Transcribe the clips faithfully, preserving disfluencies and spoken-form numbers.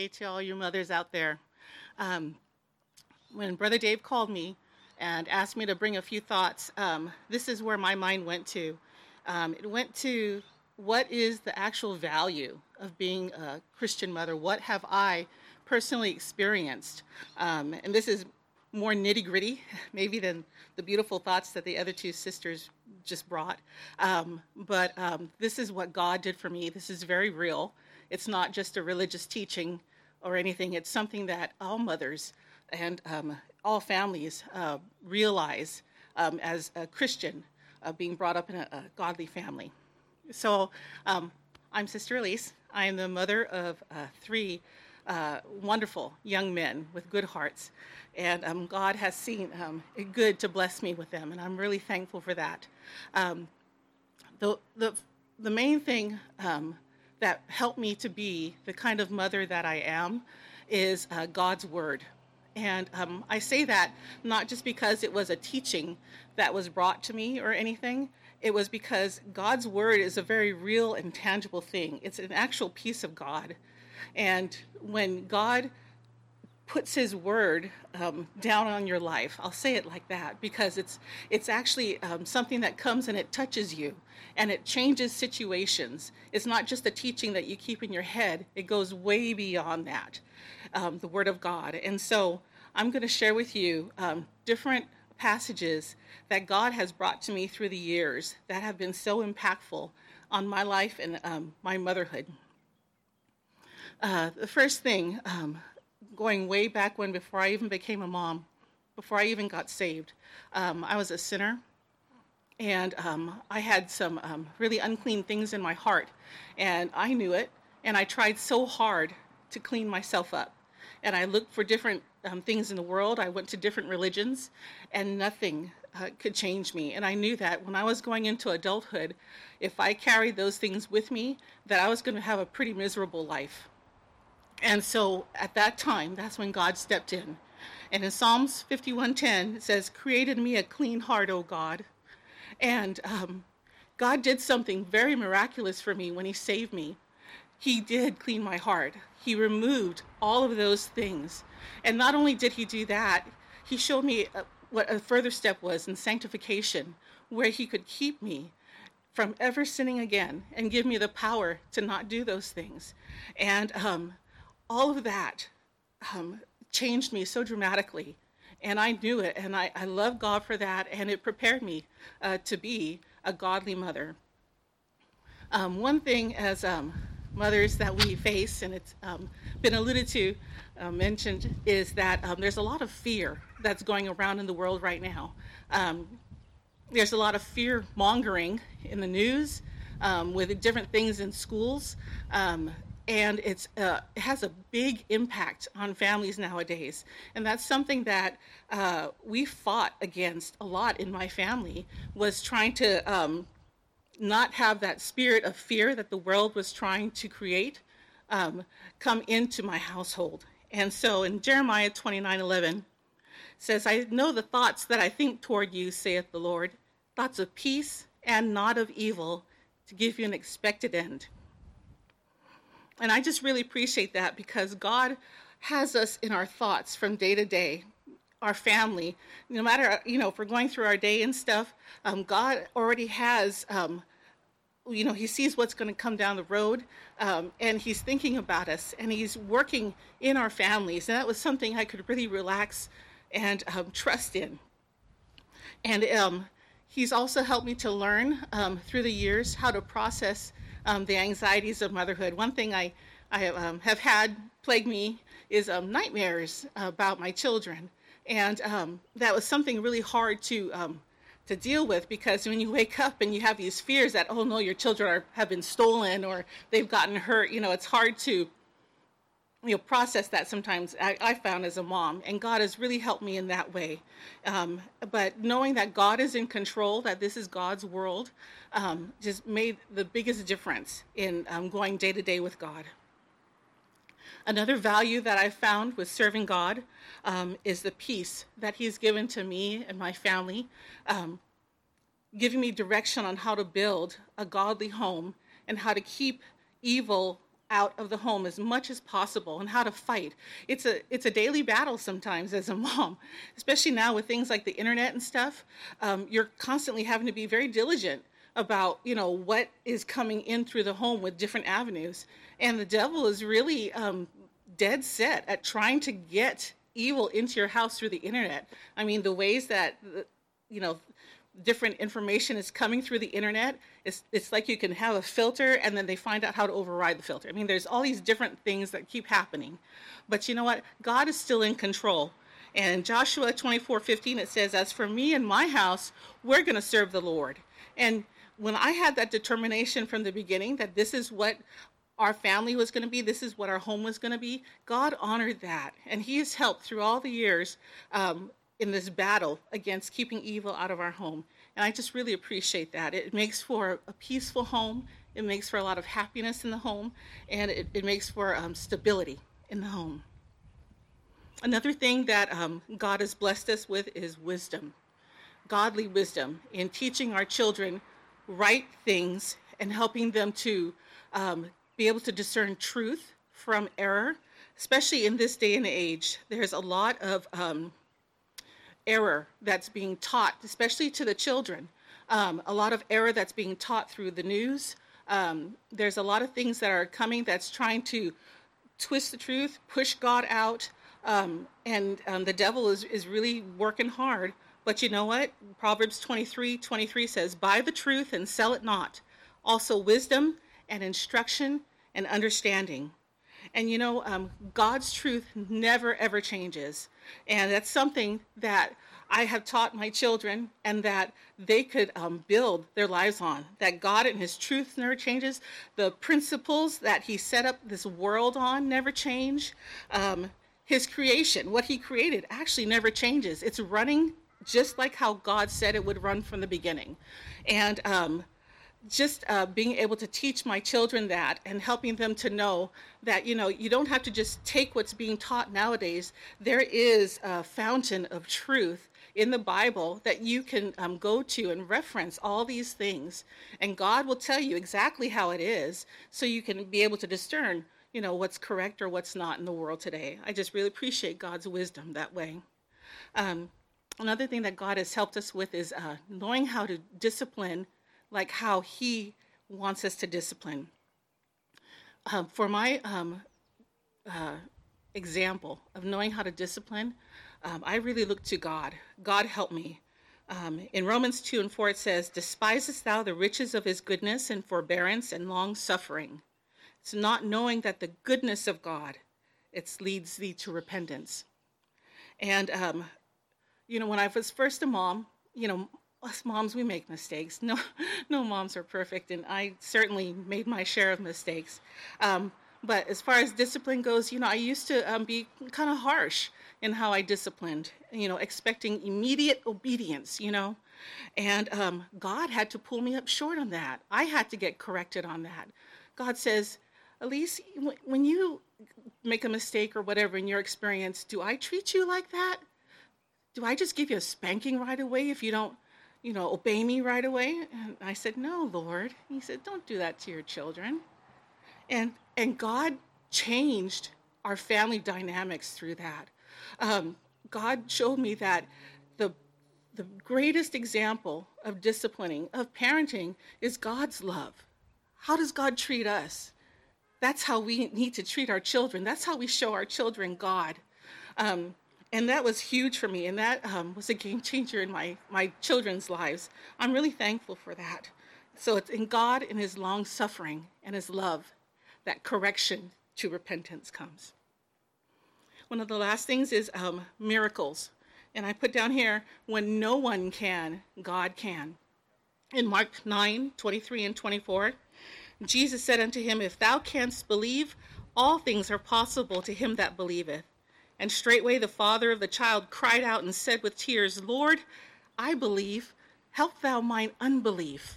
Hey to all you mothers out there. Um, when Brother Dave called me and asked me to bring a few thoughts, um, this is where my mind went to. Um, it went to what is the actual value of being a Christian mother? What have I personally experienced? Um, and this is more nitty gritty, maybe than the beautiful thoughts that the other two sisters just brought. Um, but um, this is what God did for me. This is very real. It's not just a religious teaching or anything. It's something that all mothers and um, all families uh, realize um, as a Christian uh, being brought up in a, a godly family. So um, I'm Sister Elise. I am the mother of uh, three uh, wonderful young men with good hearts. And um, God has seen um, it good to bless me with them, and I'm really thankful for that. Um, the, the, the main thing um, that helped me to be the kind of mother that I am is uh, God's Word. And um, I say that not just because it was a teaching that was brought to me or anything. It was because God's Word is a very real and tangible thing. It's an actual piece of God. And when God puts his word um, down on your life, I'll say it like that, because it's it's actually um, something that comes and it touches you and it changes situations. It's not just a teaching that you keep in your head. It goes way beyond that, um, the word of God. And so I'm going to share with you um, different passages that God has brought to me through the years that have been so impactful on my life and um, my motherhood. Uh, the first thing, um, going way back when, before I even became a mom, before I even got saved, um, I was a sinner, and um, I had some um, really unclean things in my heart, and I knew it, and I tried so hard to clean myself up, and I looked for different um, things in the world. I went to different religions, and nothing uh, could change me, and I knew that when I was going into adulthood, if I carried those things with me, that I was going to have a pretty miserable life. And so at that time, that's when God stepped in. And in Psalms fifty-one ten, it says, "Create in me a clean heart, O God." And um, God did something very miraculous for me when he saved me. He did clean my heart. He removed all of those things. And not only did he do that, he showed me uh, what a further step was in sanctification, where he could keep me from ever sinning again and give me the power to not do those things. And um, all of that um, changed me so dramatically, and I knew it, and I, I love God for that, and it prepared me uh, to be a godly mother. Um, one thing as um, mothers that we face, and it's um, been alluded to, uh, mentioned, is that um, there's a lot of fear that's going around in the world right now. Um, there's a lot of fear mongering in the news um, with different things in schools. Um, And it's uh, it has a big impact on families nowadays. And that's something that uh, we fought against a lot in my family, was trying to um, not have that spirit of fear that the world was trying to create um, come into my household. And so in Jeremiah twenty-nine eleven, it says, "I know the thoughts that I think toward you, saith the Lord, thoughts of peace and not of evil, to give you an expected end." And I just really appreciate that, because God has us in our thoughts from day to day, our family. No matter, you know, if we're going through our day and stuff, um, God already has, um, you know, he sees what's going to come down the road, um, and he's thinking about us, and he's working in our families. And that was something I could really relax and um, trust in. And um, he's also helped me to learn um, through the years how to process Um, the anxieties of motherhood. One thing I, I um, have had plague me is um, nightmares about my children. And um, that was something really hard to um, to deal with, because when you wake up and you have these fears that, oh no, your children are, have been stolen or they've gotten hurt, you know, it's hard to, you know, process that sometimes, I, I found as a mom. And God has really helped me in that way. Um, but knowing that God is in control, that this is God's world, um, just made the biggest difference in um, going day to day with God. Another value that I found with serving God um, is the peace that he's given to me and my family, um, giving me direction on how to build a godly home and how to keep evil out of the home as much as possible and how to fight. It's a it's a daily battle sometimes as a mom, especially now with things like the internet and stuff. Um, you're constantly having to be very diligent about, you know, what is coming in through the home with different avenues. And the devil is really um, dead set at trying to get evil into your house through the internet. I mean, the ways that, you know, different information is coming through the internet, it's, it's like you can have a filter and then they find out how to override the filter. I mean, there's all these different things that keep happening. But you know what? God is still in control. And Joshua twenty-four fifteen, it says, as for me and my house, we're going to serve the Lord. And when I had that determination from the beginning that this is what our family was going to be, this is what our home was going to be, God honored that. And he has helped through all the years um, in this battle against keeping evil out of our home. And I just really appreciate that. It makes for a peaceful home. It makes for a lot of happiness in the home. And it, it makes for um, stability in the home. Another thing that um, God has blessed us with is wisdom. Godly wisdom in teaching our children right things and helping them to um, be able to discern truth from error, especially in this day and age. There's a lot of um, error that's being taught, especially to the children. Um, a lot of error that's being taught through the news. Um, there's a lot of things that are coming that's trying to twist the truth, push God out, um, and um, the devil is, is really working hard. But you know what? Proverbs twenty-three twenty-three says, buy the truth and sell it not. Also wisdom and instruction and understanding. And you know, um, God's truth never, ever changes. And that's something that I have taught my children and that they could um, build their lives on. That God and his truth never changes. The principles that he set up this world on never change. Um, his creation, what he created, actually never changes. It's running just like how God said it would run from the beginning. And um, just uh, being able to teach my children that and helping them to know that, you know, you don't have to just take what's being taught nowadays. There is a fountain of truth in the Bible that you can um, go to and reference all these things. And God will tell you exactly how it is so you can be able to discern, you know, what's correct or what's not in the world today. I just really appreciate God's wisdom that way. Um, Another thing that God has helped us with is uh, knowing how to discipline like how he wants us to discipline. Um, for my um, uh, example of knowing how to discipline, um, I really look to God. God help me. Um, in Romans two and four it says, despisest thou the riches of his goodness and forbearance and long suffering? It's not knowing that the goodness of God, it leads thee to repentance. And um, you know, when I was first a mom, you know, us moms, we make mistakes. No, no moms are perfect, and I certainly made my share of mistakes. Um, but as far as discipline goes, you know, I used to um, be kind of harsh in how I disciplined, you know, expecting immediate obedience, you know. And um, God had to pull me up short on that. I had to get corrected on that. God says, Elise, when you make a mistake or whatever in your experience, do I treat you like that? Do I just give you a spanking right away if you don't, you know, obey me right away? And I said, no, Lord. He said, don't do that to your children. And and God changed our family dynamics through that. Um, God showed me that the the greatest example of disciplining, of parenting, is God's love. How does God treat us? That's how we need to treat our children. That's how we show our children God. Um, And that was huge for me, and that um, was a game changer in my, my children's lives. I'm really thankful for that. So it's in God and his long suffering and his love that correction to repentance comes. One of the last things is um, miracles. And I put down here, when no one can, God can. In Mark nine, twenty-three and twenty-four, Jesus said unto him, if thou canst believe, all things are possible to him that believeth. And straightway the father of the child cried out and said with tears, Lord, I believe, help thou mine unbelief.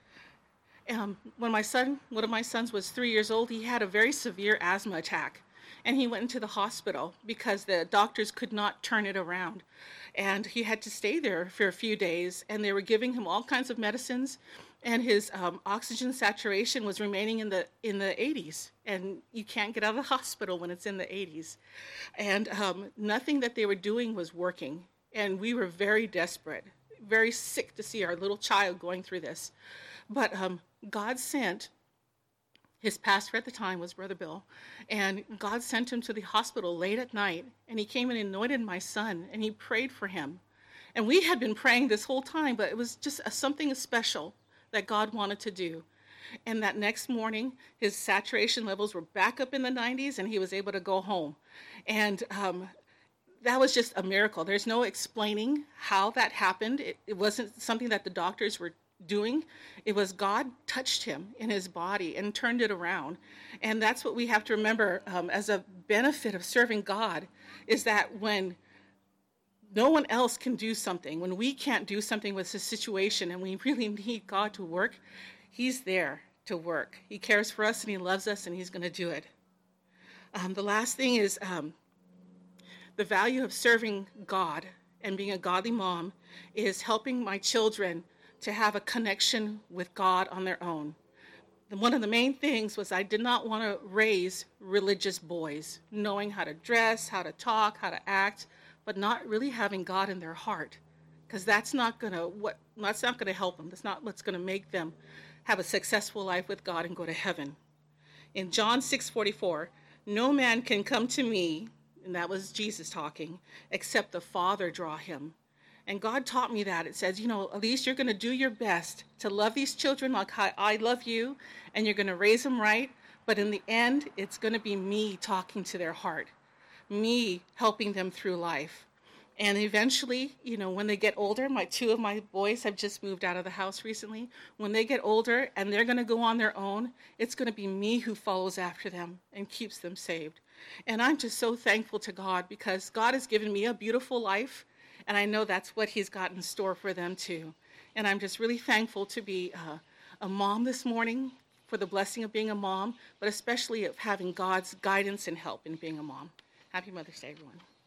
Um, when my son, one of my sons was three years old, he had a very severe asthma attack. And he went into the hospital because the doctors could not turn it around. And he had to stay there for a few days, and they were giving him all kinds of medicines. and his um, oxygen saturation was remaining in the in the eighties, and you can't get out of the hospital when it's in the eighties. And um, nothing that they were doing was working, and we were very desperate, very sick to see our little child going through this. But um, God sent, his pastor at the time was Brother Bill, and God sent him to the hospital late at night, and he came and anointed my son, and he prayed for him. And we had been praying this whole time, but it was just a, something special that God wanted to do. And that next morning, his saturation levels were back up in the nineties, and he was able to go home. And um, that was just a miracle. There's no explaining how that happened. It, it wasn't something that the doctors were doing. It was God touched him in his body and turned it around. And that's what we have to remember um, as a benefit of serving God, is that when no one else can do something, when we can't do something with the situation and we really need God to work, he's there to work. He cares for us and he loves us, and he's going to do it. Um, the last thing is um, the value of serving God and being a godly mom is helping my children to have a connection with God on their own. One of the main things was I did not want to raise religious boys, knowing how to dress, how to talk, how to act, but not really having God in their heart, because that's not going to what that's not going to help them. That's not what's going to make them have a successful life with God and go to heaven. In John six forty-four, no man can come to me, and that was Jesus talking, except the Father draw him. And God taught me that. It says, you know, at least you're going to do your best to love these children like I love you, and you're going to raise them right. But in the end, it's going to be me talking to their heart, me helping them through life. And eventually, you know, when they get older, my two of my boys have just moved out of the house recently. When they get older and they're going to go on their own, it's going to be me who follows after them and keeps them saved. And I'm just so thankful to God, because God has given me a beautiful life, and I know that's what he's got in store for them too. And I'm just really thankful to be uh, a mom this morning, for the blessing of being a mom, but especially of having God's guidance and help in being a mom. Happy Mother's Day, everyone.